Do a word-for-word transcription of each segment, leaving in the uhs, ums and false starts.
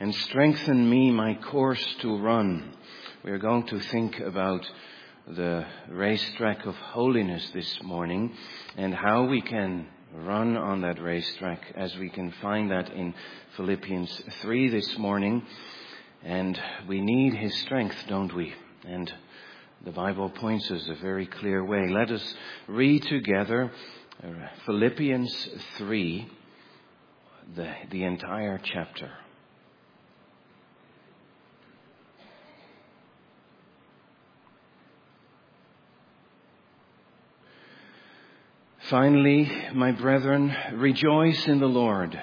and strengthen me my course to run. We are going to think about the racetrack of holiness this morning and how we can run on that racetrack, as we can find that in Philippians three this morning. And we need his strength, don't we? And the Bible points us a very clear way. Let us read together Philippians three, the, the entire chapter. Finally, my brethren, rejoice in the Lord.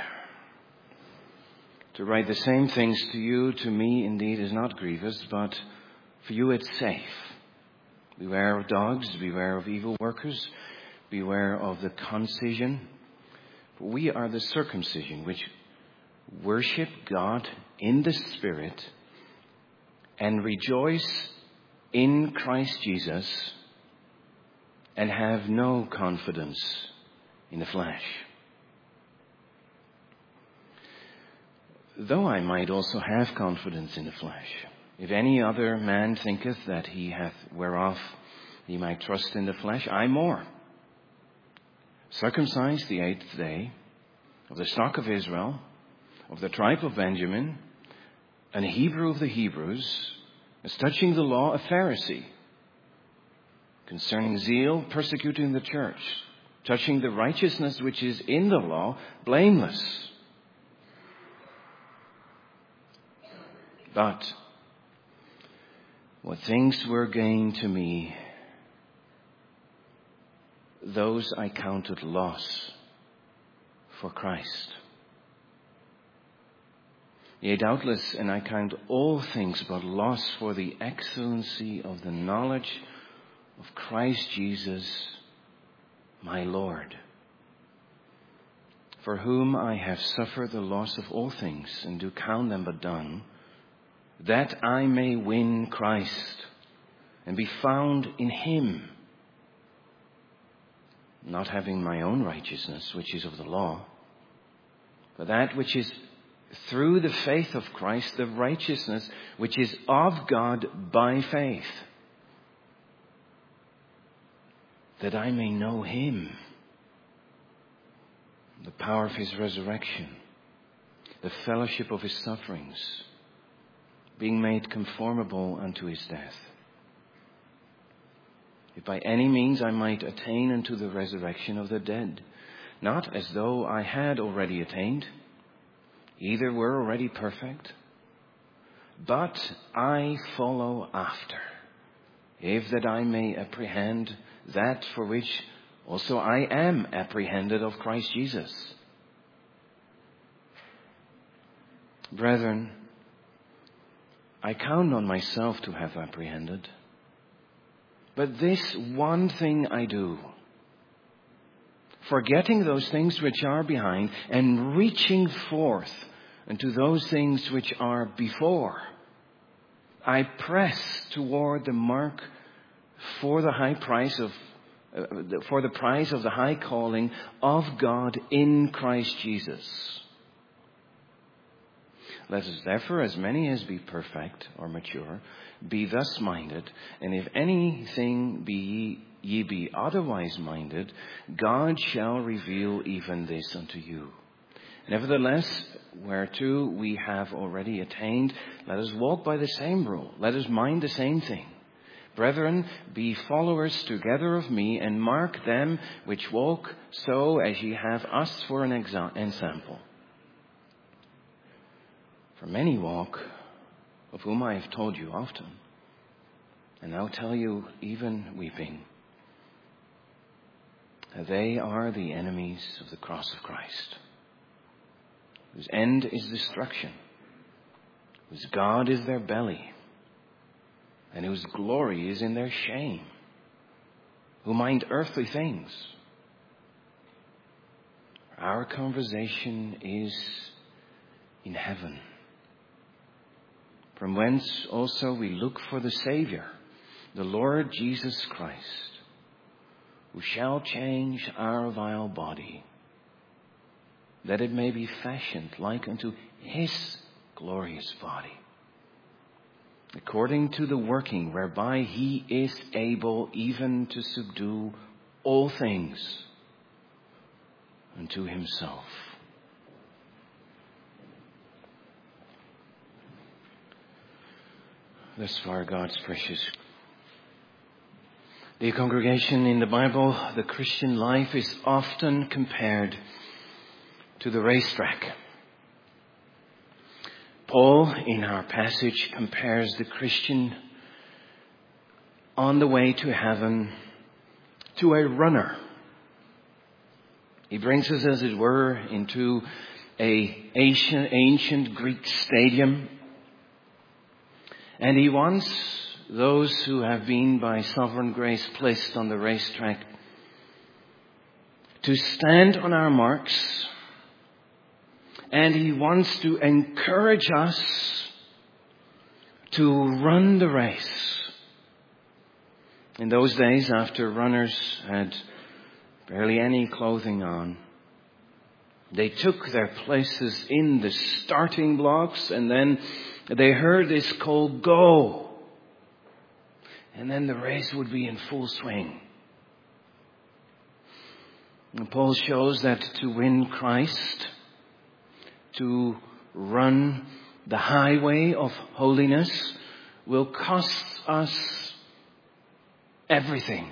To write the same things to you, to me indeed is not grievous, but for you it's safe. Beware of dogs, beware of evil workers, beware of the concision. For we are the circumcision which worship God in the Spirit and rejoice in Christ Jesus, and have no confidence in the flesh. Though I might also have confidence in the flesh, if any other man thinketh that he hath whereof he might trust in the flesh, I more. Circumcised the eighth day, of the stock of Israel, of the tribe of Benjamin, an Hebrew of the Hebrews, as touching the law, a Pharisee, concerning zeal, persecuting the church, touching the righteousness which is in the law, blameless. But what things were gain to me, those I counted loss for Christ. Yea, doubtless, and I count all things but loss for the excellency of the knowledge of Christ Jesus, my Lord, for whom I have suffered the loss of all things, and do count them but dung, that I may win Christ, and be found in him, not having my own righteousness, which is of the law, but that which is through the faith of Christ, the righteousness which is of God by faith, that I may know him, the power of his resurrection, the fellowship of his sufferings, being made conformable unto his death, if by any means I might attain unto the resurrection of the dead, not as though I had already attained, either were already perfect, but I follow after, if that I may apprehend that for which also I am apprehended of Christ Jesus. Brethren, I count on myself to have apprehended, but this one thing I do, forgetting those things which are behind and reaching forth unto those things which are before, I press toward the mark for the high price of, uh, for the prize of the high calling of God in Christ Jesus. Let us therefore, as many as be perfect or mature, be thus minded, and if anything be ye, ye be otherwise minded, God shall reveal even this unto you. Nevertheless, whereto we have already attained, let us walk by the same rule. Let us mind the same thing. Brethren, be followers together of me, and mark them which walk so as ye have us for an example. For many walk, of whom I have told you often, and now tell you even weeping, that they are the enemies of the cross of Christ, whose end is destruction, whose God is their belly, and whose glory is in their shame, who mind earthly things. Our conversation is in heaven, from whence also we look for the Savior, the Lord Jesus Christ, who shall change our vile body, that it may be fashioned like unto his glorious body, according to the working whereby he is able even to subdue all things unto himself. Thus far, God's precious. Dear congregation, in the Bible, the Christian life is often compared to the racetrack. Paul, in our passage, compares the Christian on the way to heaven to a runner. He brings us, as it were, into a ancient, ancient Greek stadium. And he wants those who have been by sovereign grace placed on the racetrack to stand on our marks. And he wants to encourage us to run the race. In those days, after runners had barely any clothing on, they took their places in the starting blocks, and then they heard this call, "Go!" And then the race would be in full swing. And Paul shows that to win Christ, to run the highway of holiness, will cost us everything.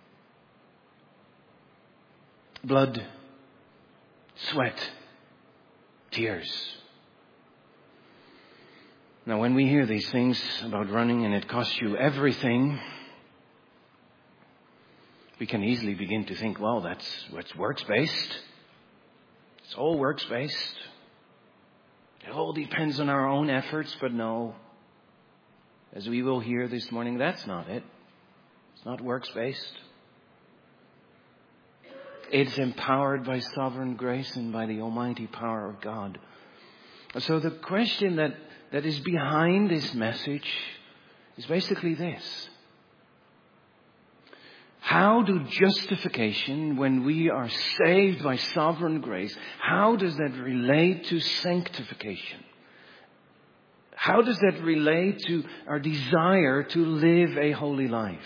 Blood, sweat, tears. Now, when we hear these things about running and it costs you everything, we can easily begin to think, well, that's, that's works-based. It's all works-based. It all depends on our own efforts, but no. As we will hear this morning, that's not it. It's not works-based. It's empowered by sovereign grace and by the almighty power of God. So the question that, that is behind this message is basically this. How do justification, when we are saved by sovereign grace, how does that relate to sanctification? How does that relate to our desire to live a holy life?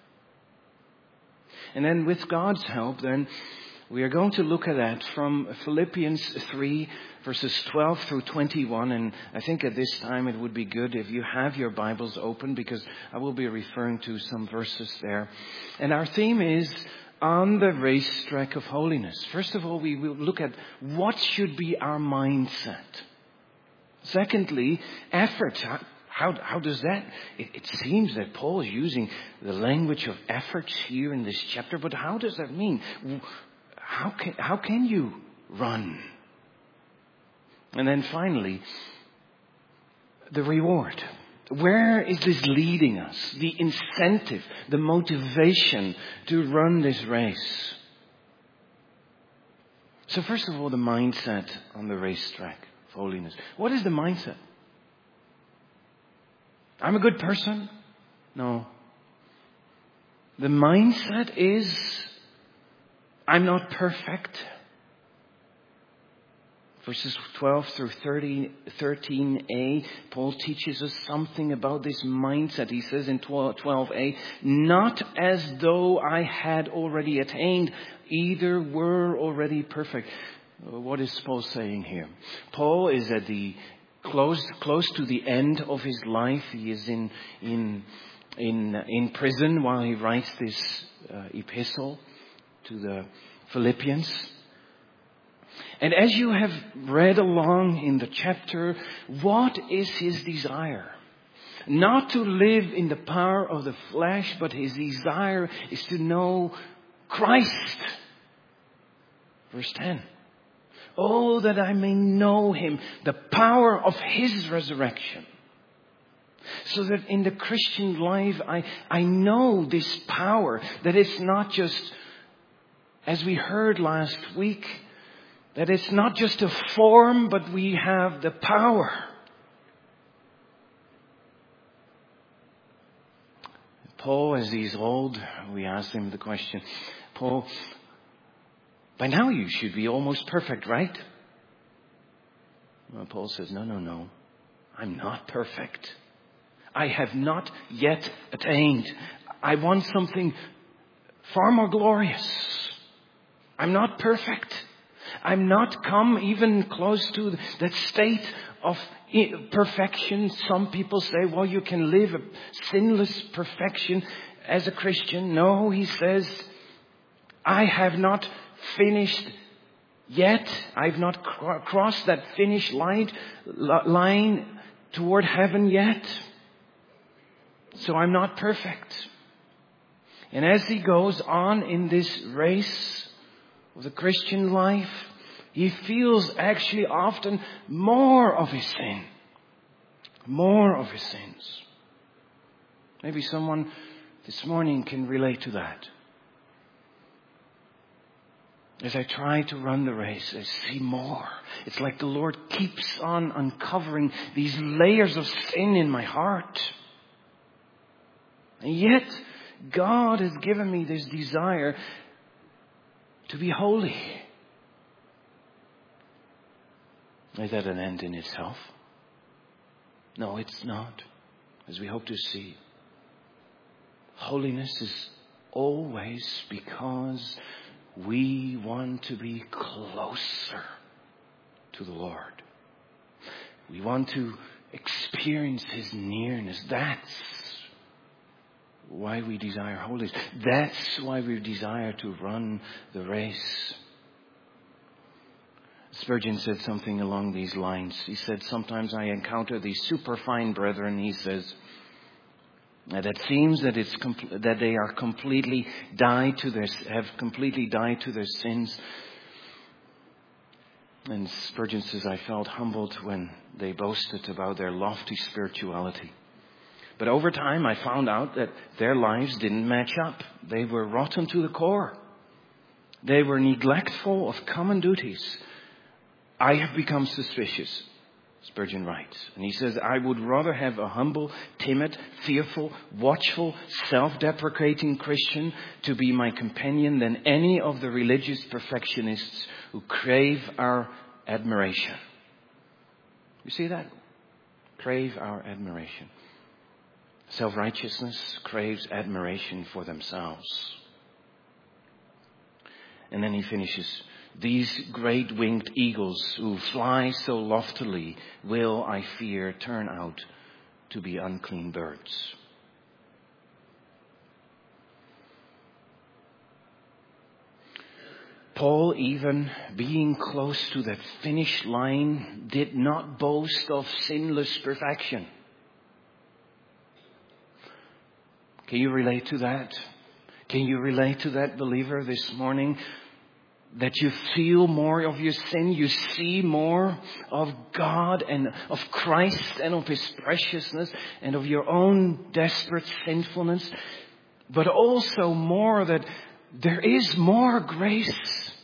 And then with God's help, then, we are going to look at that from Philippians three, verses twelve through twenty-one. And I think at this time it would be good if you have your Bibles open, because I will be referring to some verses there. And our theme is on the racetrack of holiness. First of all, we will look at what should be our mindset. Secondly, effort. How, how does that? It, it seems that Paul is using the language of efforts here in this chapter, but how does that mean? How can, how can you run? And then finally, the reward. Where is this leading us? The incentive, the motivation to run this race. So first of all, the mindset on the racetrack of holiness. What is the mindset? I'm a good person? No. The mindset is, I'm not perfect. Verses twelve through thirteen a, Paul teaches us something about this mindset. He says in twelve a, not as though I had already attained, either were already perfect. What is Paul saying here? Paul is at the close, close to the end of his life. He is in, in, in, in prison while he writes this uh, epistle to the Philippians. And as you have read along in the chapter, what is his desire? Not to live in the power of the flesh, but his desire is to know Christ. Verse ten. Oh, that I may know him, the power of his resurrection. So that in the Christian life, I, I know this power, that it's not just, as we heard last week, that it's not just a form, but we have the power. Paul, as he's old, we asked him the question, Paul, by now you should be almost perfect, right? Well, Paul says, no, no, no. I'm not perfect. I have not yet attained. I want something far more glorious. I'm not perfect. I'm not come even close to that state of perfection. Some people say, well, you can live a sinless perfection as a Christian. No, he says, I have not finished yet. I've not cr- crossed that finish line, line toward heaven yet. So I'm not perfect. And as he goes on in this race of the Christian life, he feels actually often more of his sin. More of his sins. Maybe someone this morning can relate to that. As I try to run the race, I see more. It's like the Lord keeps on uncovering these layers of sin in my heart. And yet, God has given me this desire to be holy. Is that an end in itself? No, it's not. As we hope to see. Holiness is always because we want to be closer to the Lord. We want to experience His nearness. That's why we desire holiness. That's why we desire to run the race. Spurgeon said something along these lines. He said, sometimes I encounter these superfine brethren, he says, that it seems that it's compl- that they are completely died to their have completely died to their sins. And Spurgeon says, I felt humbled when they boasted about their lofty spirituality. But over time, I found out that their lives didn't match up. They were rotten to the core. They were neglectful of common duties. I have become suspicious, Spurgeon writes. And he says, I would rather have a humble, timid, fearful, watchful, self-deprecating Christian to be my companion than any of the religious perfectionists who crave our admiration. You see that? Crave our admiration. Self-righteousness craves admiration for themselves. And then he finishes, these great winged eagles who fly so loftily will, I fear, turn out to be unclean birds. Paul, even being close to that finish line, did not boast of sinless perfection. Can you relate to that? Can you relate to that, believer, this morning? That you feel more of your sin, you see more of God and of Christ and of His preciousness and of your own desperate sinfulness, but also more that there is more grace.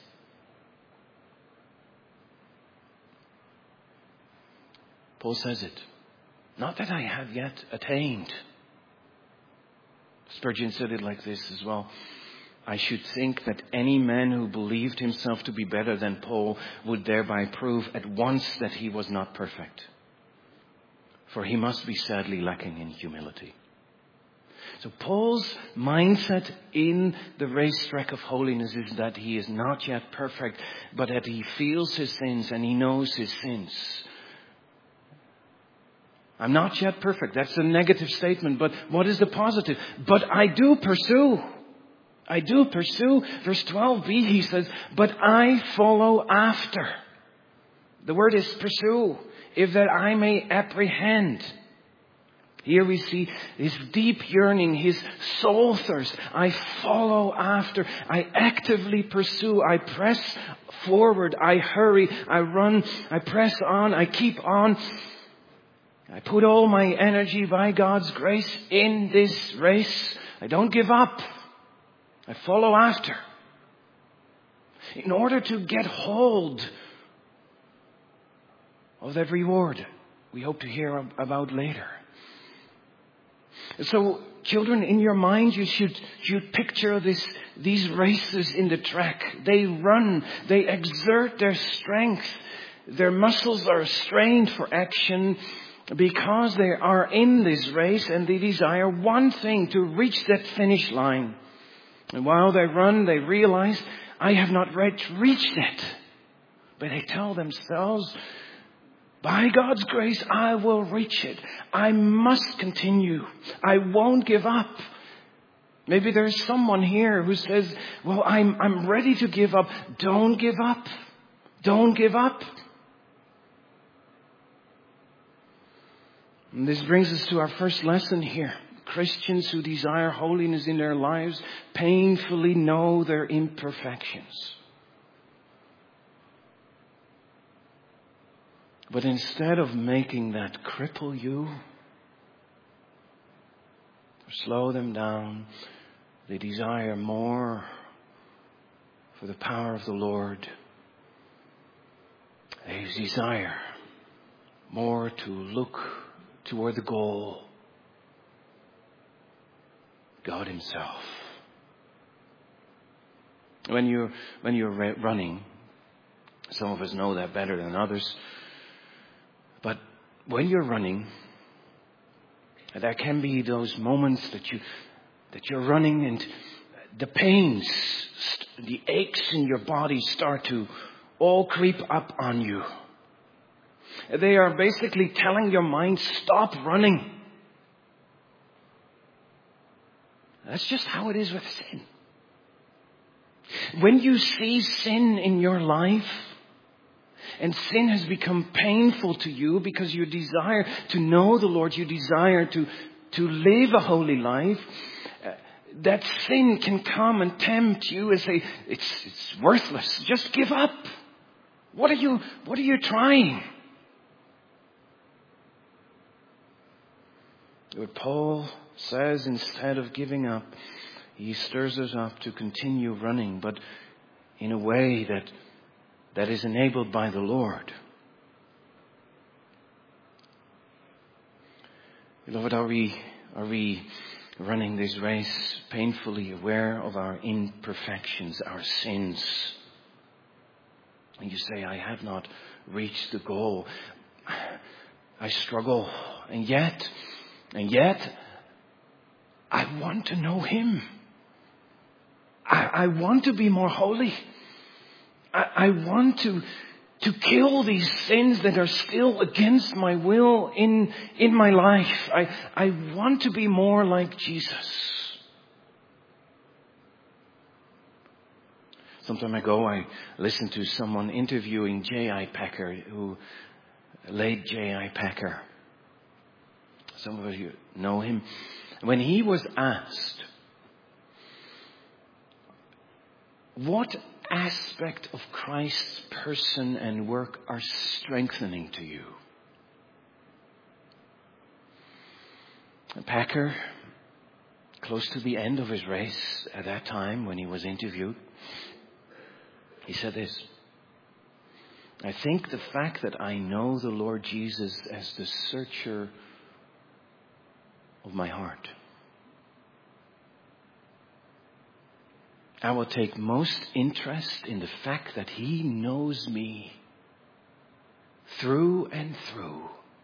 Paul says it. Not that I have yet attained. Spurgeon said it like this as well. I should think that any man who believed himself to be better than Paul would thereby prove at once that he was not perfect. For he must be sadly lacking in humility. So Paul's mindset in the racetrack of holiness is that he is not yet perfect, but that he feels his sins and he knows his sins. I'm not yet perfect. That's a negative statement. But what is the positive? But I do pursue. I do pursue. Verse twelve b, he says, but I follow after. The word is pursue. If that I may apprehend. Here we see his deep yearning, his soul thirst. I follow after. I actively pursue. I press forward. I hurry. I run. I press on. I keep on. I put all my energy by God's grace in this race. I don't give up. I follow after. In order to get hold of that reward we hope to hear about later. So, children, in your mind, you should, should picture this, these races in the track. They run, they exert their strength. Their muscles are strained for action. because they are in this race and they desire one thing, to reach that finish line. And while they run, they realize, I have not reached it. But they tell themselves, by God's grace, I will reach it. I must continue. I won't give up. Maybe there's someone here who says, well, I'm, I'm ready to give up. Don't give up. Don't give up. And this brings us to our first lesson here. Christians who desire holiness in their lives painfully know their imperfections. But instead of making that cripple you or slow them down, they desire more for the power of the Lord. They desire more to look toward the goal, God Himself. When you're, when you're running, some of us know that better than others, but when you're running, there can be those moments that you, that you're running and the pains, the aches in your body start to all creep up on you. They are basically telling your mind, stop running. That's just how it is with sin. When you see sin in your life, and sin has become painful to you because you desire to know the Lord, you desire to, to live a holy life, uh, that sin can come and tempt you and say, it's, it's worthless. Just give up. What are you, what are you trying? But Paul says, instead of giving up, he stirs us up to continue running, but in a way that that is enabled by the Lord. Beloved, are we are we running this race painfully aware of our imperfections, our sins? And you say, I have not reached the goal. I struggle, and yet And yet, I want to know Him. I, I want to be more holy. I, I want to, to kill these sins that are still against my will in, in my life. I, I want to be more like Jesus. Some time ago, I listened to someone interviewing J I Packer, who, late J I Packer. Some of you know him. When he was asked, what aspect of Christ's person and work are strengthening to you? Packer, close to the end of his race at that time when he was interviewed, he said this: I think the fact that I know the Lord Jesus as the searcher of my heart, I will take most interest in the fact that He knows me through and through.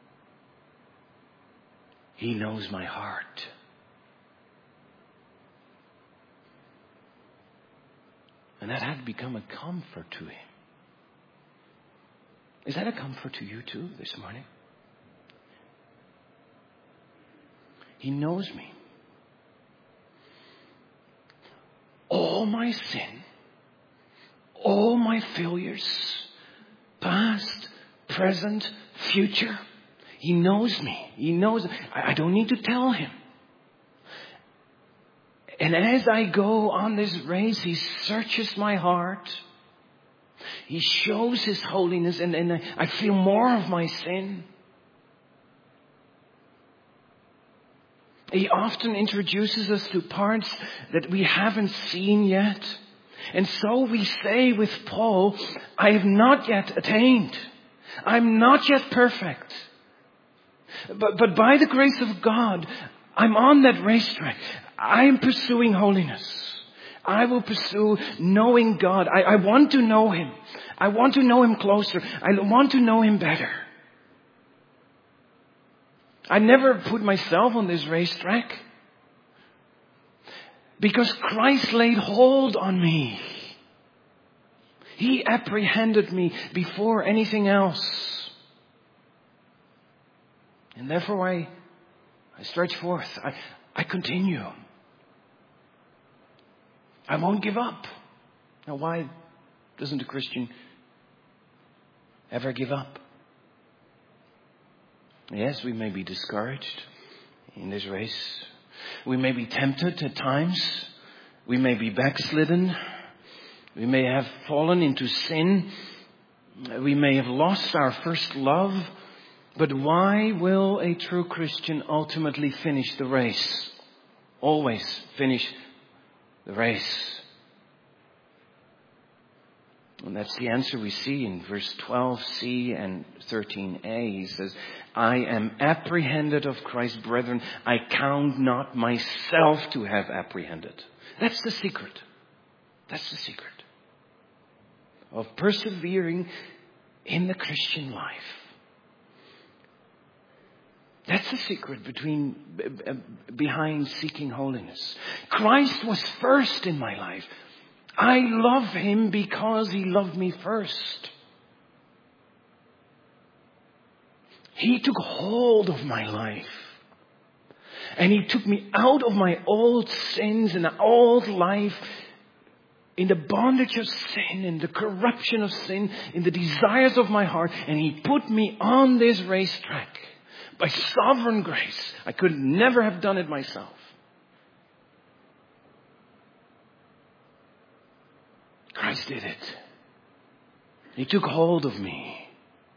He knows my heart. And that had become a comfort to him. Is that a comfort to you too this morning? He knows me. All my sin, all my failures, past, present, future. He knows me. He knows. I don't need to tell Him. And as I go on this race, He searches my heart. He shows His holiness, and, and I feel more of my sin. He often introduces us to parts that we haven't seen yet. And so we say with Paul, I have not yet attained. I'm not yet perfect. But, but by the grace of God, I'm on that racetrack. I am pursuing holiness. I will pursue knowing God. I, I want to know Him. I want to know Him closer. I want to know Him better. I never put myself on this racetrack. Because Christ laid hold on me. He apprehended me before anything else. And therefore I, I stretch forth. I, I continue. I won't give up. Now why doesn't a Christian ever give up? Yes, we may be discouraged in this race. We may be tempted at times. We may be backslidden. We may have fallen into sin. We may have lost our first love. But why will a true Christian ultimately finish the race? Always finish the race. And that's the answer we see in verse twelve c and thirteen a. He says, I am apprehended of Christ, brethren. I count not myself to have apprehended. That's the secret. That's the secret of persevering in the Christian life. That's the secret between behind seeking holiness. Christ was first in my life. I love Him because He loved me first. He took hold of my life. And He took me out of my old sins and old life, in the bondage of sin, in the corruption of sin, in the desires of my heart. And He put me on this racetrack by sovereign grace. I could never have done it myself. Christ did it. He took hold of me.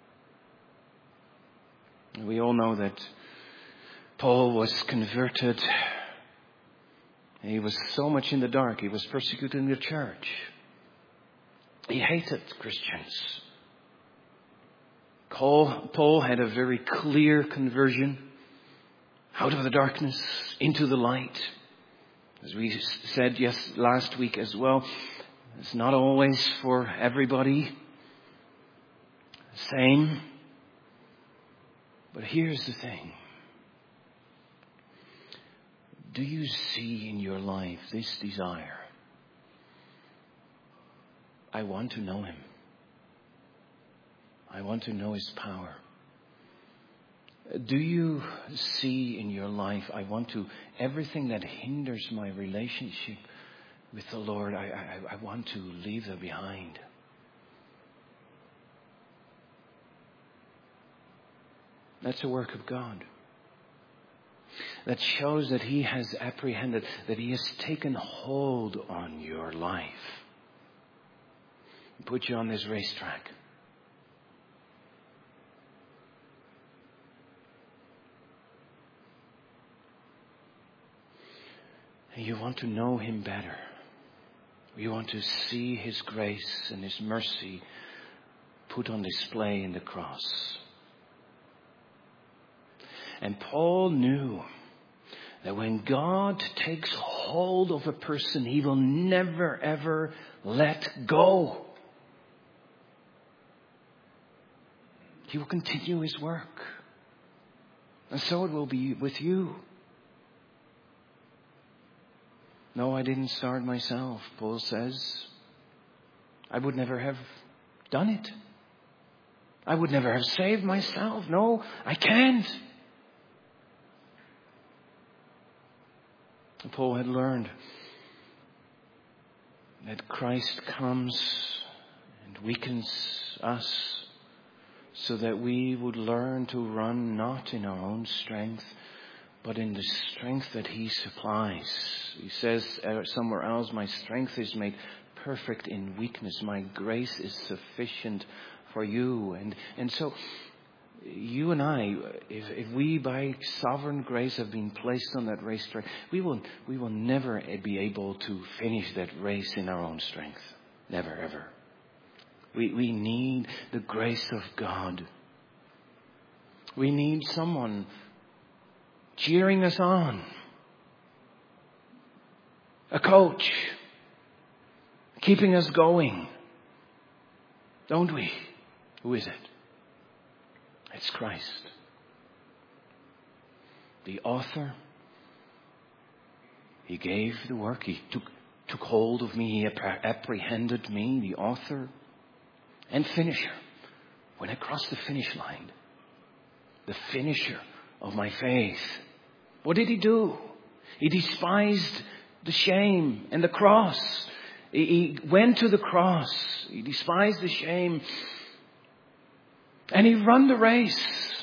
We all know that Paul was converted. He was so much in the dark. He was persecuted in the church. He hated Christians. Paul, Paul had a very clear conversion out of the darkness into the light. As we said yes last week as well, it's not always for everybody the same. But here's the thing. Do you see in your life this desire? I want to know Him. I want to know His power. Do you see in your life, I want to, everything that hinders my relationship with the Lord, I, I, I want to leave that behind. That's a work of God. That shows that He has apprehended, that He has taken hold on your life. Put you on this racetrack. And you want to know Him better. You want to see His grace and His mercy put on display in the cross. And Paul knew that when God takes hold of a person, He will never ever let go. He will continue His work. And so it will be with you. No, I didn't start myself, Paul says. I would never have done it. I would never have saved myself. No, I can't. Paul had learned that Christ comes and weakens us so that we would learn to run not in our own strength, but in the strength that He supplies. He says somewhere else, my strength is made perfect in weakness. My grace is sufficient for you. And and so you and I, if, if we by sovereign grace have been placed on that racetrack, we will we will never be able to finish that race in our own strength. Never, ever. We we need the grace of God. We need someone cheering us on. A coach keeping us going. Don't we? Who is it? It's Christ. the author. He gave the work. He took, took hold of me. He apprehended me, the author and finisher. When I crossed the finish line, the finisher of my faith, what did he do? He despised the shame and the cross. He, he went to the cross. He despised the shame. And he ran the race.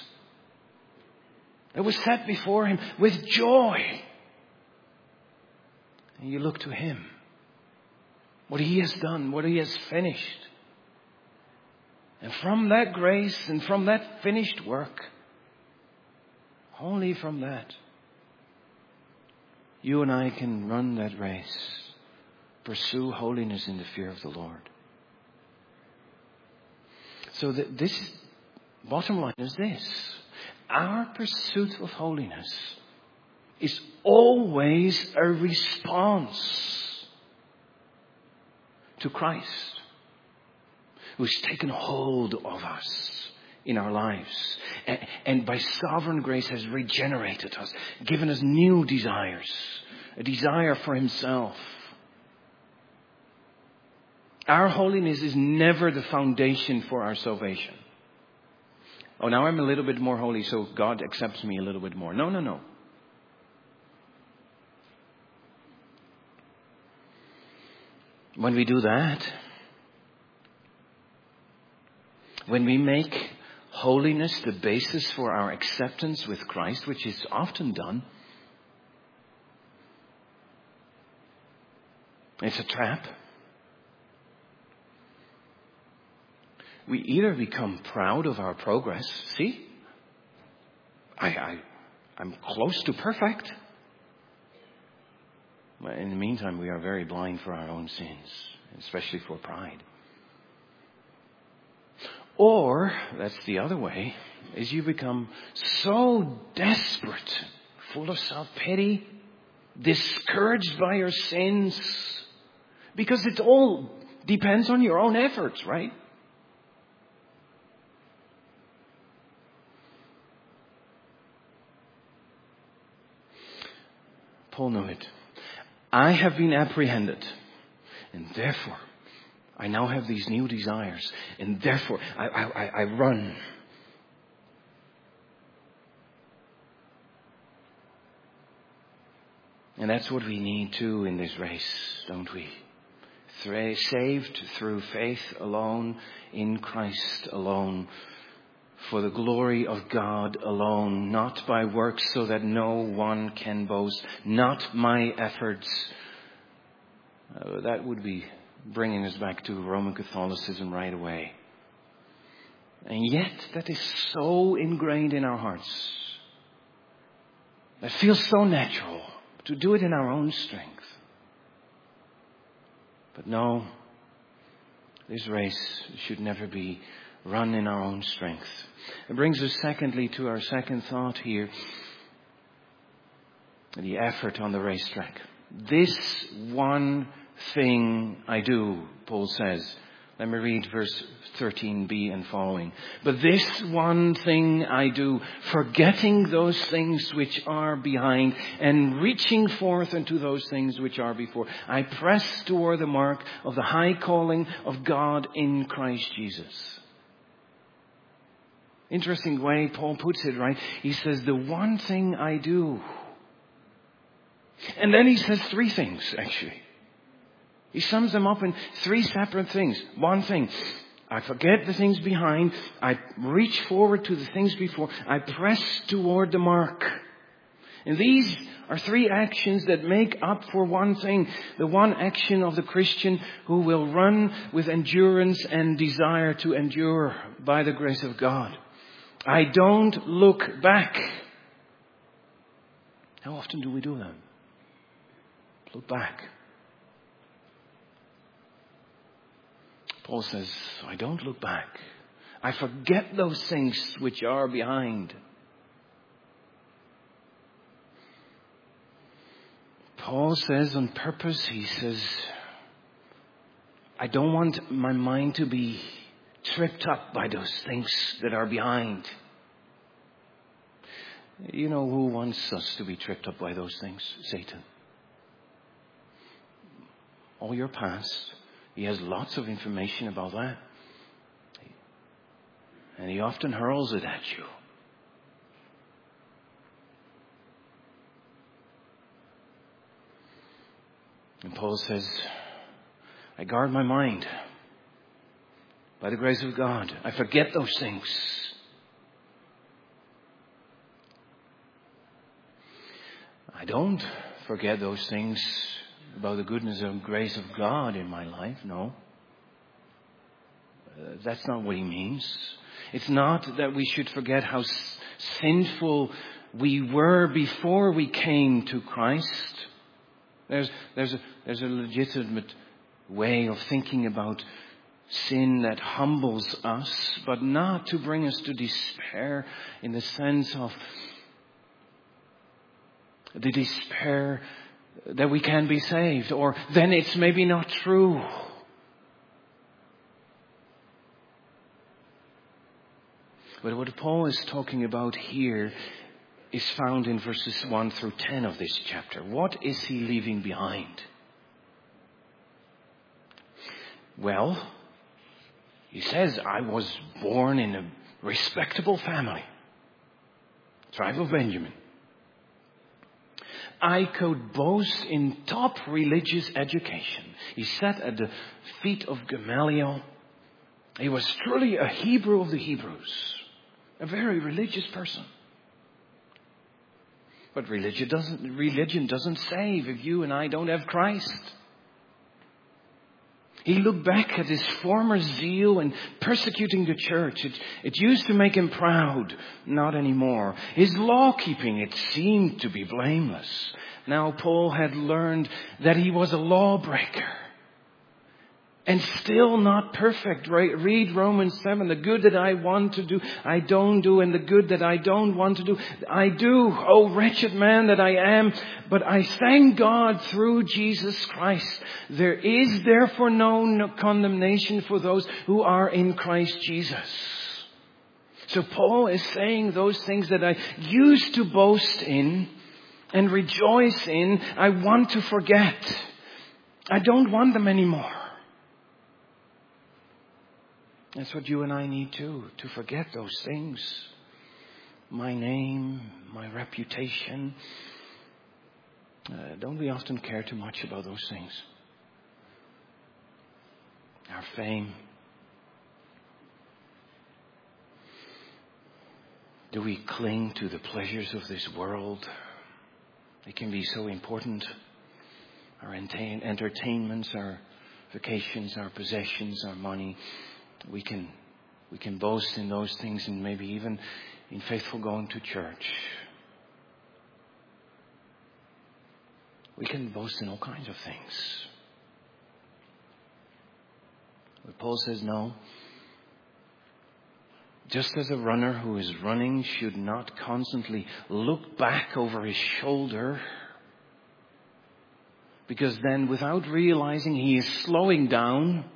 It was set before him with joy. And you look to him. What he has done, what he has finished. And from that grace and from that finished work, only from that, you and I can run that race. Pursue holiness in the fear of the Lord. So that this bottom line is this. Our pursuit of holiness is always a response to Christ, who's taken hold of us in our lives and, and by sovereign grace has regenerated us, given us new desires, a desire for himself. Our holiness is never the foundation for our salvation. Oh, now I'm a little bit more holy, so God accepts me a little bit more. No, no, no. When we do that, when we make holiness the basis for our acceptance with Christ, which is often done, it's a trap. We either become proud of our progress. See, I, I, I'm close to perfect. But in the meantime, we are very blind for our own sins, especially for pride. Or, that's the other way, is you become so desperate, full of self-pity, discouraged by your sins, because it all depends on your own efforts, right? Paul knew it. I have been apprehended, and therefore I now have these new desires, and therefore I, I, I run. And that's what we need too in this race, don't we? Saved through faith alone, in Christ alone, for the glory of God alone, not by works so that no one can boast, not my efforts. Uh, that would be bringing us back to Roman Catholicism right away. And yet that is so ingrained in our hearts. That feels so natural to do it in our own strength. But no, this race should never be run in our own strength. It brings us secondly to our second thought here. The effort on the racetrack. This one thing I do, Paul says. Let me read verse thirteen b and following. But this one thing I do, forgetting those things which are behind and reaching forth unto those things which are before. I press toward the mark of the high calling of God in Christ Jesus. Interesting way Paul puts it, right? He says, the one thing I do. And then he says three things, actually. He sums them up in three separate things. One thing, I forget the things behind. I reach forward to the things before. I press toward the mark. And these are three actions that make up for one thing. The one action of the Christian who will run with endurance and desire to endure by the grace of God. I don't look back. How often do we do that? Look back. Paul says, I don't look back. I forget those things which are behind. Paul says on purpose, he says, I don't want my mind to be tripped up by those things that are behind. You know who wants us to be tripped up by those things? Satan. All your past. He has lots of information about that. And he often hurls it at you. And Paul says, I guard my mind by the grace of God. I forget those things. I don't forget those things about the goodness and grace of God in my life. No. Uh, that's not what he means. It's not that we should forget how s- sinful we were before we came to Christ. There's, there's, a, there's a legitimate way of thinking about sin that humbles us, but not to bring us to despair in the sense of the despair that we can be saved, or then it's maybe not true. But what Paul is talking about here is found in verses one through ten of this chapter. What is he leaving behind? Well, he says, I was born in a respectable family, tribe of Benjamin. I could boast in top religious education. He sat at the feet of Gamaliel. He was truly a Hebrew of the Hebrews, a very religious person. But religion doesn't, religion doesn't save if you and I don't have Christ. He looked back at his former zeal in persecuting the church. It, it used to make him proud. Not anymore. His law-keeping, it seemed to be blameless. Now Paul had learned that he was a lawbreaker. And still not perfect. Read Romans seven. The good that I want to do, I don't do. And the good that I don't want to do, I do. Oh, wretched man that I am. But I thank God through Jesus Christ. There is therefore no condemnation for those who are in Christ Jesus. So Paul is saying those things that I used to boast in and rejoice in, I want to forget. I don't want them anymore. That's what you and I need too, to forget those things. My name, my reputation. Uh, don't we often care too much about those things? Our fame. Do we cling to the pleasures of this world? They can be so important. Our entertainments, our vacations, our possessions, our money. We can we can boast in those things, and maybe even in faithful going to church. We can boast in all kinds of things. But Paul says no. Just as a runner who is running should not constantly look back over his shoulder, because then without realizing he is slowing down,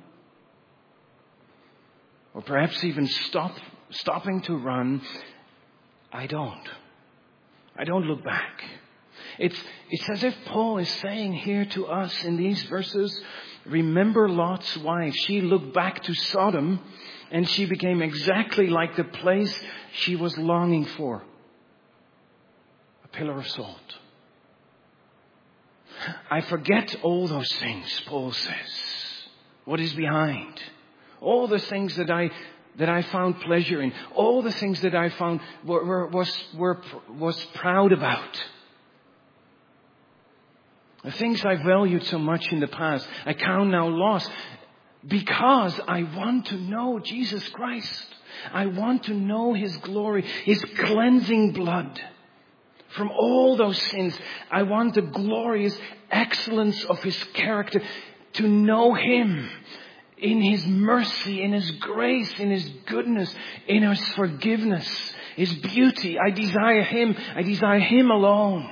or perhaps even stop, stopping to run, I don't. I don't look back. It's, it's as if Paul is saying here to us in these verses, remember Lot's wife. She looked back to Sodom and she became exactly like the place she was longing for. A pillar of salt. I forget all those things, Paul says. What is behind? All the things that I that I found pleasure in, all the things that I found were, were, was were was proud about, the things I valued so much in the past, I count now lost because I want to know Jesus Christ. I want to know His glory, His cleansing blood from all those sins. I want the glorious excellence of His character, to know Him. In His mercy, in His grace, in His goodness, in His forgiveness, His beauty. I desire Him. I desire Him alone.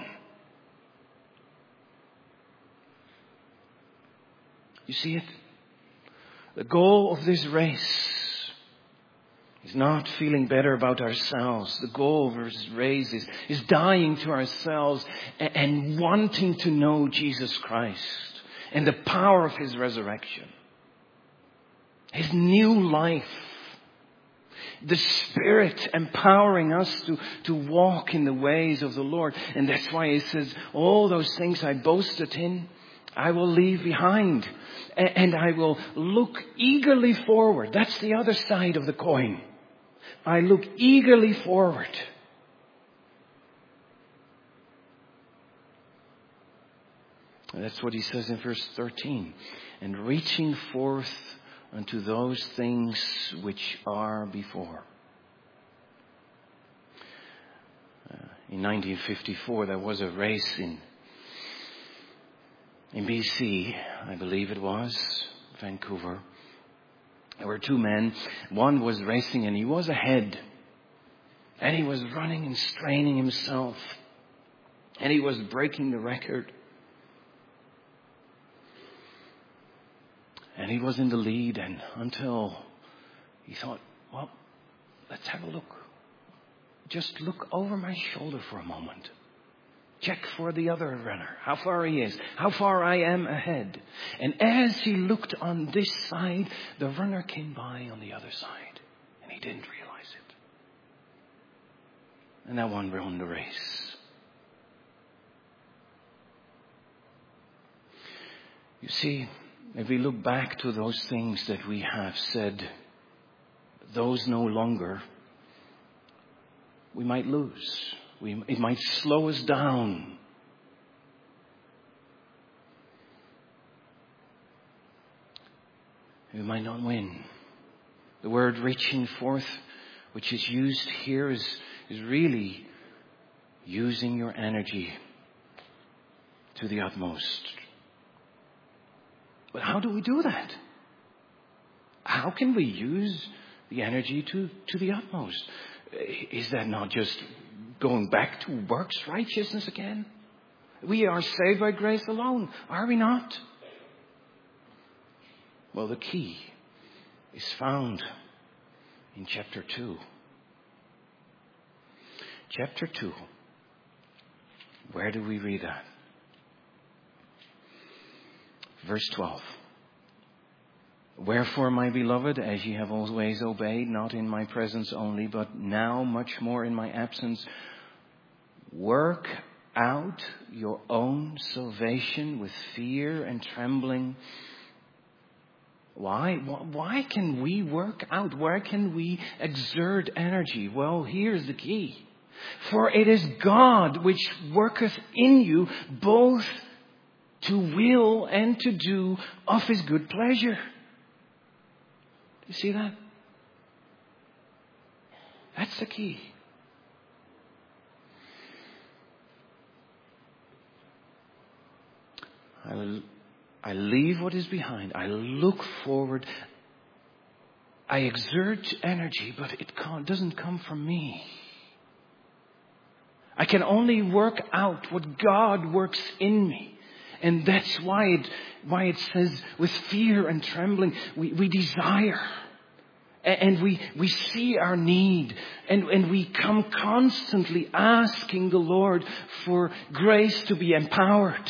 You see it? The goal of this race is not feeling better about ourselves. The goal of his race is, is dying to ourselves and, and wanting to know Jesus Christ and the power of his resurrection. His new life. The Spirit empowering us to, to walk in the ways of the Lord. And that's why he says, all those things I boasted in, I will leave behind. And I will look eagerly forward. That's the other side of the coin. I look eagerly forward. And that's what he says in verse thirteen. And reaching forth unto those things which are before. Uh, in nineteen fifty-four, there was a race in, in B C, I believe it was, Vancouver. There were two men. One was racing and he was ahead. And he was running and straining himself. And he was breaking the record. And he was in the lead, and until he thought, well, let's have a look. Just look over my shoulder for a moment. Check for the other runner, how far he is, how far I am ahead. And as he looked on this side, the runner came by on the other side, and he didn't realize it. And that one won the race. You see, if we look back to those things that we have said, those no longer, we might lose. We, it might slow us down. We might not win. The word reaching forth, which is used here, is, is really using your energy to the utmost. But how do we do that? How can we use the energy to, to the utmost? Is that not just going back to works righteousness again? We are saved by grace alone, are we not? Well, the key is found in chapter two. Chapter two. Where do we read that? Verse twelve. Wherefore, my beloved, as ye have always obeyed, not in my presence only, but now much more in my absence, work out your own salvation with fear and trembling. Why? Why can we work out? Where can we exert energy? Well, here's the key. For it is God which worketh in you both to will and to do of his good pleasure. You see that? That's the key. I, I leave what is behind. I look forward. I exert energy, but it can't, doesn't come from me. I can only work out what God works in me. And that's why it, why it says with fear and trembling, we, we desire. And we, we see our need. And, and we come constantly asking the Lord for grace to be empowered.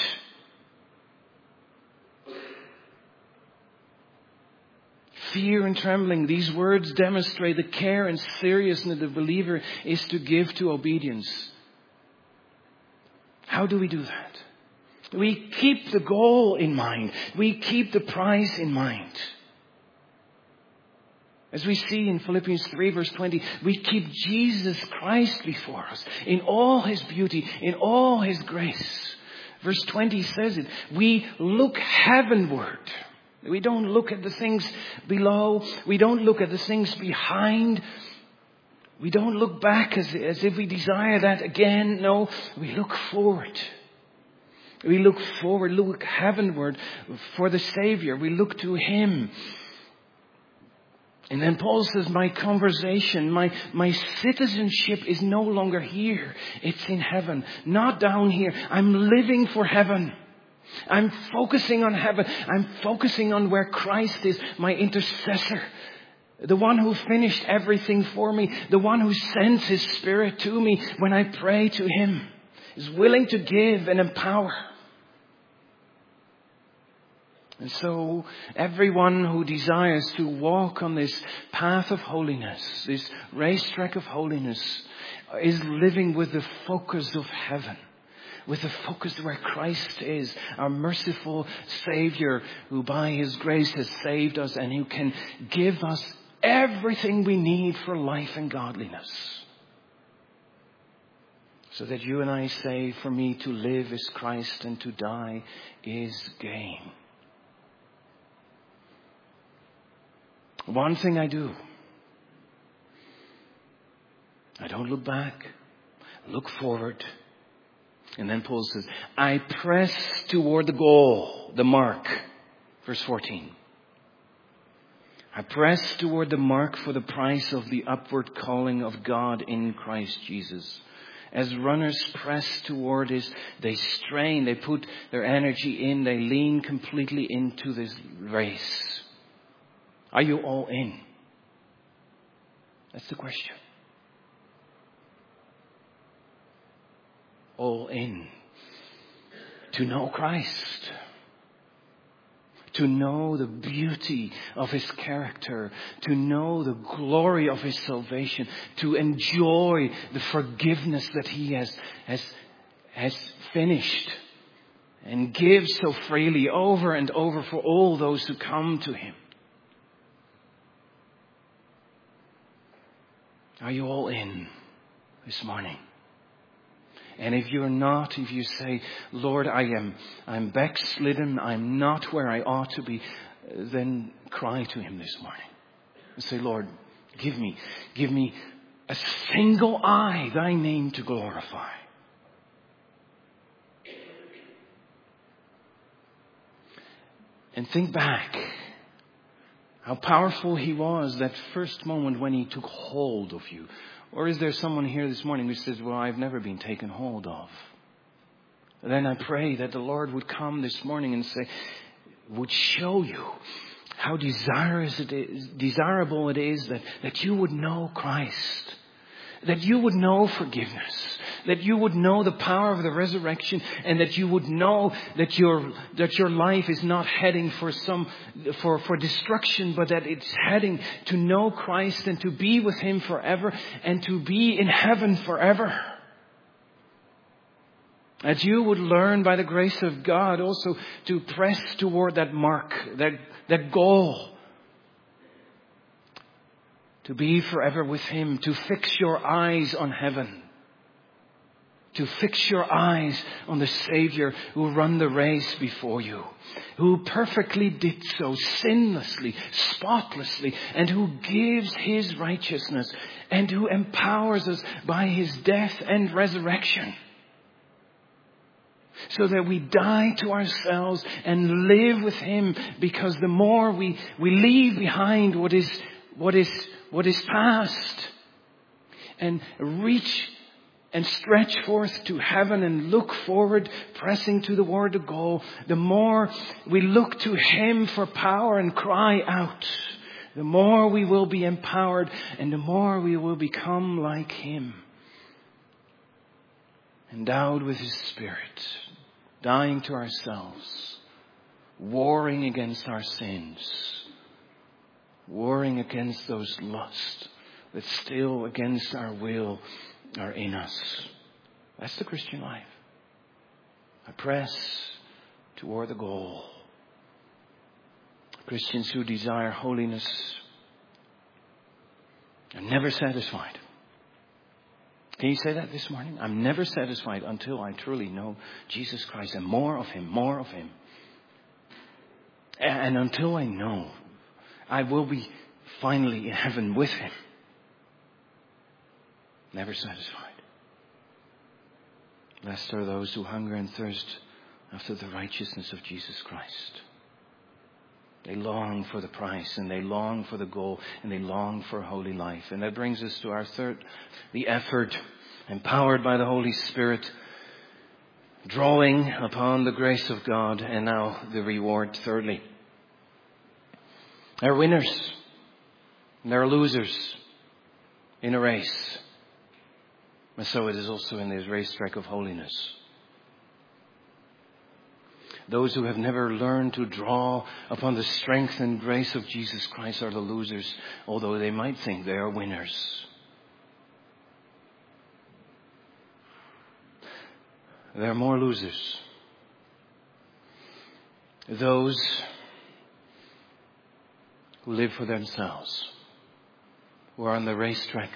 Fear and trembling, these words demonstrate the care and seriousness the believer is to give to obedience. How do we do that? We keep the goal in mind. We keep the prize in mind. As we see in Philippians three verse twenty, we keep Jesus Christ before us in all his beauty, in all his grace. Verse twenty says it. We look heavenward. We don't look at the things below. We don't look at the things behind. We don't look back as, as if we desire that again. No, we look forward. We look forward, look heavenward for the Savior. We look to him. And then Paul says, my conversation, my, my citizenship is no longer here. It's in heaven, not down here. I'm living for heaven. I'm focusing on heaven. I'm focusing on where Christ is, my intercessor. The one who finished everything for me, the one who sends His Spirit to me when I pray to Him, is willing to give and empower. And so everyone who desires to walk on this path of holiness, this racetrack of holiness, is living with the focus of heaven, with the focus where Christ is, our merciful Savior, who by His grace has saved us and who can give us everything we need for life and godliness. So that you and I say, for me to live is Christ and to die is gain. One thing I do, I don't look back, look forward. And then Paul says, I press toward the goal, the mark. Verse fourteen. I press toward the mark for the prize of the upward calling of God in Christ Jesus. As runners press toward His, they strain, they put their energy in, they lean completely into this race. Are you all in? That's the question. All in. To know Christ. To know the beauty of His character. To know the glory of His salvation. To enjoy the forgiveness that He has, has, has finished. And gives so freely over and over for all those who come to Him. Are you all in this morning? And if you're not, if you say, Lord, I am, I'm backslidden, I'm not where I ought to be, then cry to Him this morning. And say, Lord, give me, give me a single eye, Thy name to glorify. And think back. How powerful He was that first moment when He took hold of you. Or is there someone here this morning who says, well, I've never been taken hold of? Then I pray that the Lord would come this morning and say, would show you how desirous it is, desirable it is that, that you would know Christ. That you would know forgiveness. That you would know the power of the resurrection, and that you would know that your that your life is not heading for some for, for destruction, but that it's heading to know Christ and to be with Him forever and to be in heaven forever. That you would learn by the grace of God also to press toward that mark, that that goal. To be forever with Him, to fix your eyes on heaven. To fix your eyes on the Savior who ran the race before you. Who perfectly did so, sinlessly, spotlessly, and who gives His righteousness, and who empowers us by His death and resurrection. So that we die to ourselves and live with Him, because the more we, we leave behind what is, what is, what is past and reach and stretch forth to heaven and look forward, pressing to the word of goal, the more we look to Him for power and cry out, the more we will be empowered and the more we will become like Him. Endowed with His Spirit, dying to ourselves, warring against our sins, warring against those lusts that still against our will are in us. That's the Christian life. I press toward the goal. Christians who desire holiness are never satisfied. Can you say that this morning? I'm never satisfied until I truly know Jesus Christ and more of Him, more of Him. And until I know, I will be finally in heaven with Him. Never satisfied. Blessed are those who hunger and thirst after the righteousness of Jesus Christ. They long for the prize, and they long for the goal, and they long for a holy life. And that brings us to our third, the effort, empowered by the Holy Spirit, drawing upon the grace of God, and now the reward, thirdly. Our winners. And there are losers in a race. And so it is also in this racetrack of holiness. Those who have never learned to draw upon the strength and grace of Jesus Christ are the losers, although they might think they are winners. There are more losers. Those who live for themselves, who are on the racetrack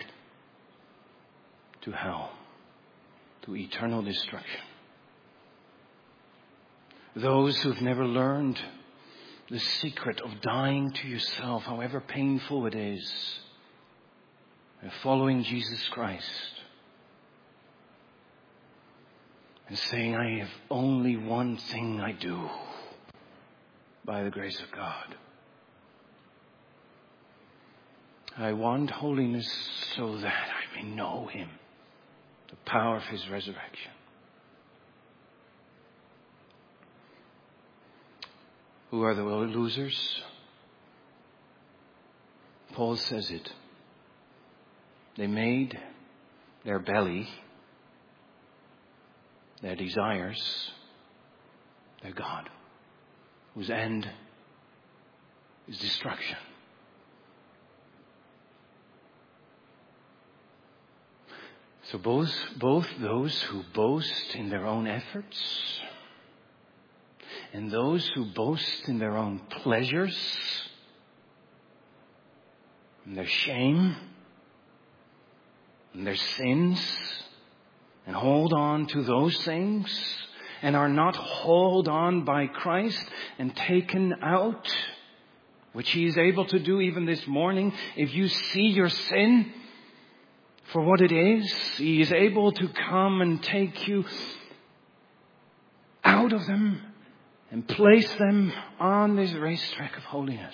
to hell, to eternal destruction. Those who've never learned the secret of dying to yourself, however painful it is, and following Jesus Christ. And saying, I have only one thing I do by the grace of God. I want holiness so that I may know Him, the power of His resurrection. Who are the losers? Paul says it. They made their belly, their desires, their God, whose end is destruction. So both, both those who boast in their own efforts and those who boast in their own pleasures and their shame and their sins and hold on to those things and are not hauled on by Christ and taken out, which He is able to do even this morning. If you see your sin for what it is, He is able to come and take you out of them and place them on this racetrack of holiness.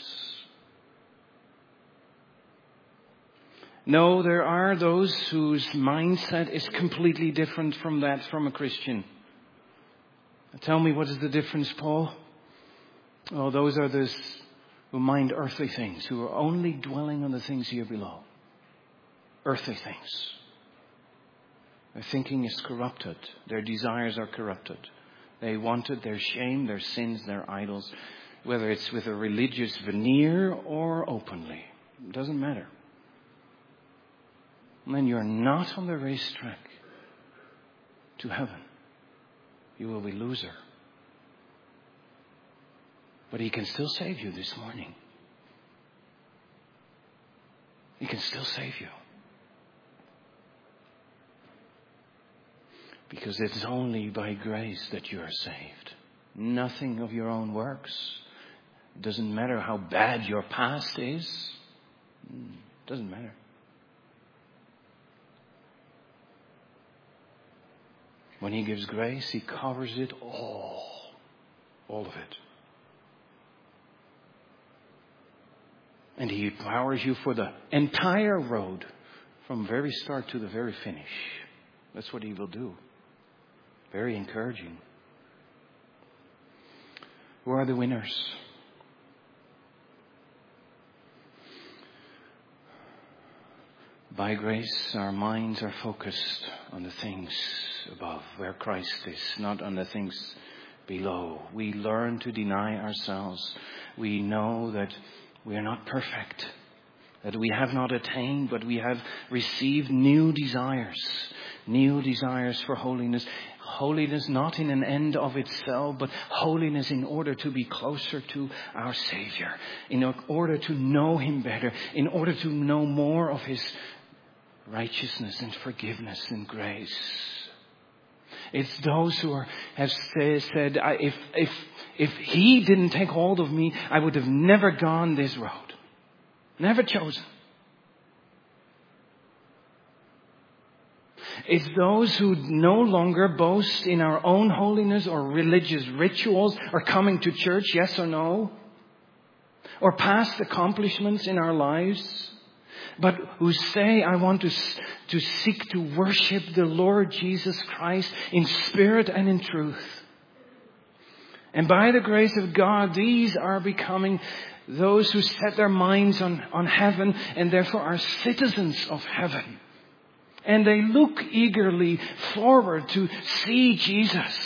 No, there are those whose mindset is completely different from that from a Christian. Tell me, what is the difference, Paul? Oh, those are those who mind earthly things, who are only dwelling on the things here below. Earthly things. Their thinking is corrupted. Their desires are corrupted. They wanted their shame, their sins, their idols, whether it's with a religious veneer or openly. It doesn't matter. And then you're not on the racetrack to heaven. You will be a loser. But He can still save you this morning. He can still save you. Because it's only by grace that you are saved. Nothing of your own works. It doesn't matter how bad your past is. It doesn't matter. When He gives grace, He covers it all. All of it. And He empowers you for the entire road, from very start to the very finish. That's what He will do. Very encouraging. Who are the winners? By grace, our minds are focused on the things above, where Christ is, not on the things below. We learn to deny ourselves. We know that we are not perfect, that we have not attained, but we have received new desires, new desires for holiness. Holiness not in an end of itself, but holiness in order to be closer to our Savior, in order to know Him better, in order to know more of His righteousness and forgiveness and grace. It's those who are, have say, said, I, if, if, if He didn't take hold of me, I would have never gone this road. Never chosen. It's those who no longer boast in our own holiness or religious rituals or coming to church, yes or no, or past accomplishments in our lives, but who say, I want to, to seek to worship the Lord Jesus Christ in spirit and in truth. And by the grace of God, these are becoming those who set their minds on, on heaven and therefore are citizens of heaven. And they look eagerly forward to see Jesus.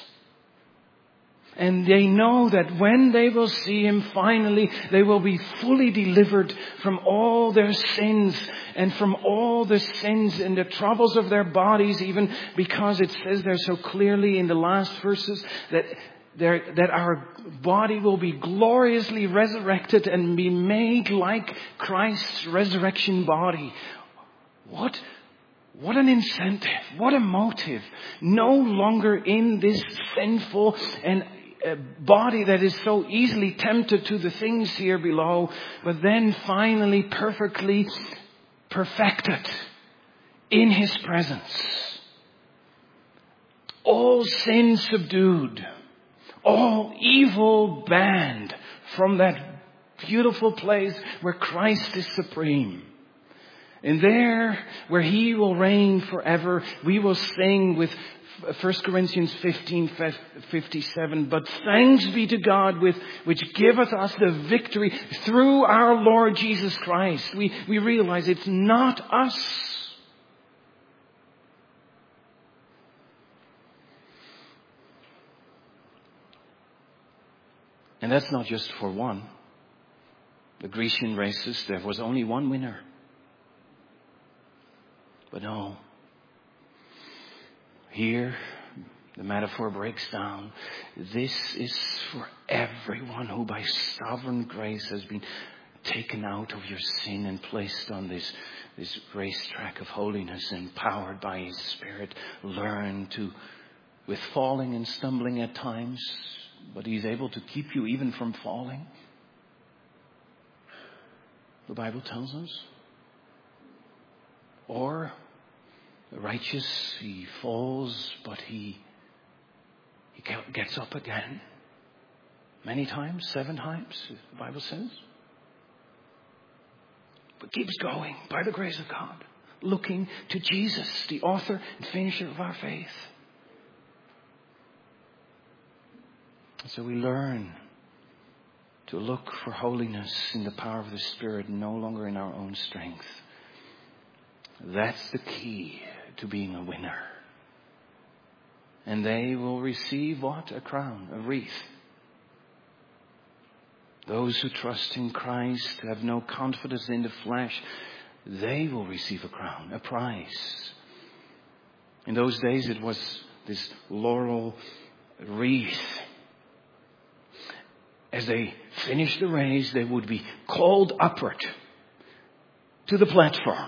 And they know that when they will see Him finally, they will be fully delivered from all their sins and from all the sins and the troubles of their bodies, even because it says there so clearly in the last verses that there, that our body will be gloriously resurrected and be made like Christ's resurrection body. What What an incentive. What a motive. No longer in this sinful and uh, body that is so easily tempted to the things here below, but then finally perfectly perfected in His presence. All sin subdued. All evil banned from that beautiful place where Christ is supreme. And there, where He will reign forever, we will sing with First Corinthians fifteen fifty-seven. But thanks be to God with which giveth us the victory through our Lord Jesus Christ. We, we realize it's not us. And that's not just for one. The Grecian races, there was only one winner. But no, here the metaphor breaks down. This is for everyone who by sovereign grace has been taken out of your sin and placed on this, this racetrack of holiness, empowered by His Spirit. Learn to, with falling and stumbling at times, but He's able to keep you even from falling. The Bible tells us. Or the righteous, he falls, but he he gets up again. Many times, seven times, the Bible says. But keeps going by the grace of God, looking to Jesus, the author and finisher of our faith. So we learn to look for holiness in the power of the Spirit, no longer in our own strength. That's the key to being a winner. And they will receive what? A crown, a wreath. Those who trust in Christ, have no confidence in the flesh, they will receive a crown, a prize. In those days it was this laurel wreath. As they finished the race, they would be called upward to the platform.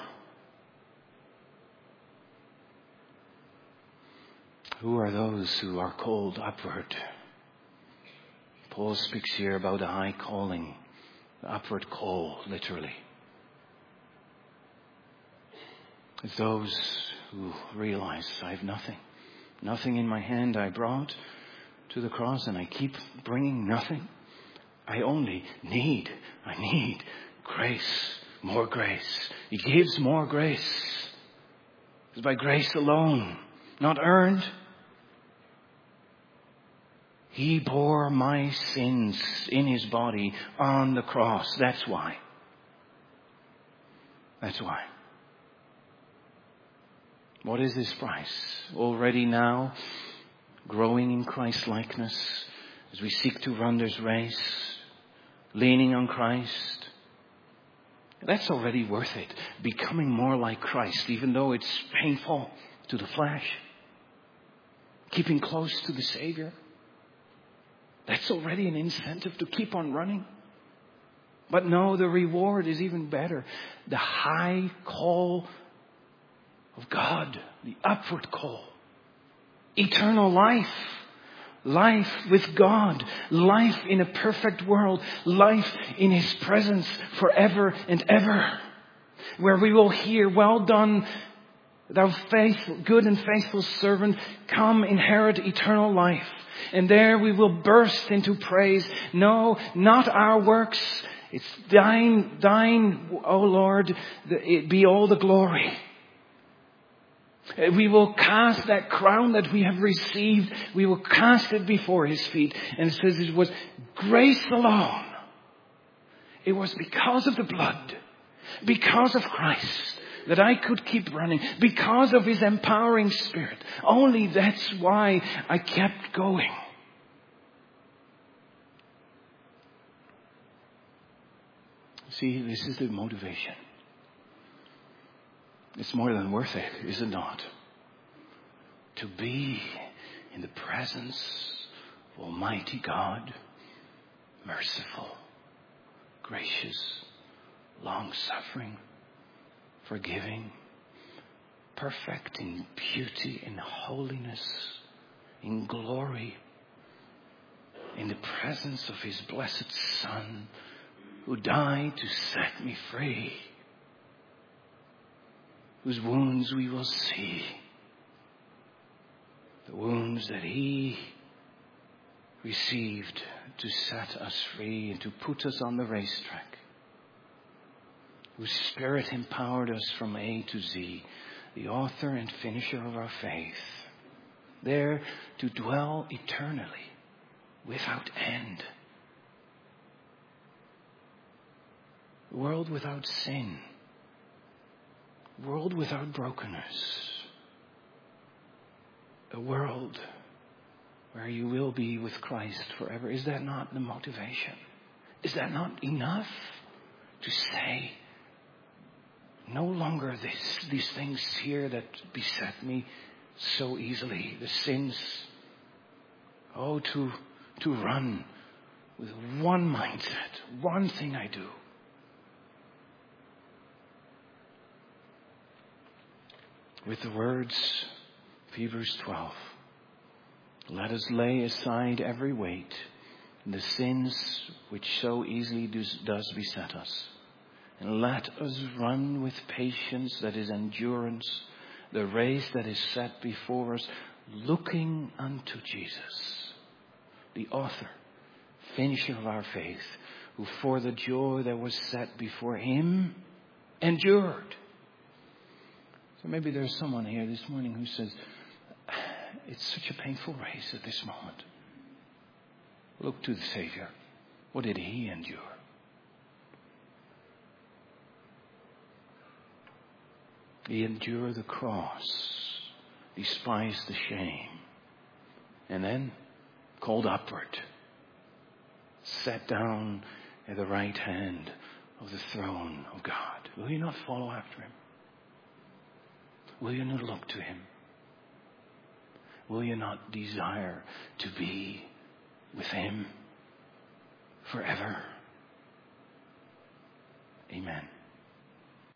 Who are those who are called upward? Paul speaks here about a high calling, the upward call, literally. It's those who realize I have nothing. Nothing in my hand I brought to the cross, and I keep bringing nothing. I only need, I need grace, more grace. He gives more grace. It's by grace alone, not earned. He bore my sins in His body on the cross. That's why. That's why. What is this price? Already now, growing in Christ-likeness as we seek to run this race, leaning on Christ. That's already worth it. Becoming more like Christ, even though it's painful to the flesh. Keeping close to the Savior. That's already an incentive to keep on running. But no, the reward is even better. The high call of God, the upward call. Eternal life. Life with God. Life in a perfect world. Life in His presence forever and ever. Where we will hear, well done, thou faithful, good and faithful servant, come inherit eternal life. And there we will burst into praise. No, not our works. It's thine, thine, O Lord, it be all the glory. We will cast that crown that we have received. We will cast it before His feet. And it says it was grace alone. It was because of the blood, because of Christ, that I could keep running, because of His empowering Spirit. Only that's why I kept going. See, this is the motivation. It's more than worth it, is it not? To be in the presence of Almighty God, merciful, gracious, long-suffering, forgiving, perfect in beauty, in holiness, in glory, in the presence of His blessed Son, who died to set me free, whose wounds we will see, the wounds that He received to set us free and to put us on the racetrack, whose Spirit empowered us from A to Z, the author and finisher of our faith, there to dwell eternally without end. A world without sin, a world without brokenness, a world where you will be with Christ forever. Is that not the motivation? Is that not enough to say, no longer this, these things here that beset me so easily, the sins. Oh, to, to run with one mindset, one thing I do. With the words of Hebrews twelve, let us lay aside every weight and the sins which so easily does, does beset us. And let us run with patience, that is endurance, the race that is set before us, looking unto Jesus, the author, finisher of our faith, who for the joy that was set before Him endured. So maybe there's someone here this morning who says, it's such a painful race at this moment. Look to the Savior. What did He endure? He endured the cross, despised the shame, and then called upward, sat down at the right hand of the throne of God. Will you not follow after Him? Will you not look to Him? Will you not desire to be with Him forever? Amen.